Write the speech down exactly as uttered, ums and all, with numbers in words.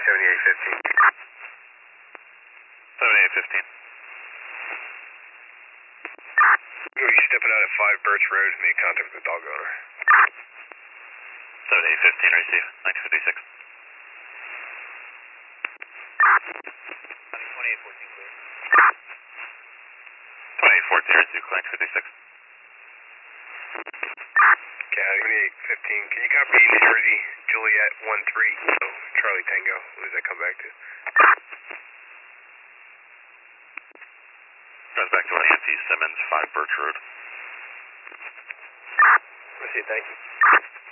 seventy-eight fifteen. seventy-eight fifteen. Are you stepping out at five Birch Road and make contact with the dog owner? seventy-eight fifteen, receive, nineteen fifty-six. twenty-eight fourteen, clear. twenty-eight fourteen, receive, nineteen fifty-six. Cali twenty-eight fifteen, can you copy New Jersey, Juliet one three, so Charlie Tango, what does that come back to? Goes back to Auntie Simmons, five Birch Road. I see, thank you.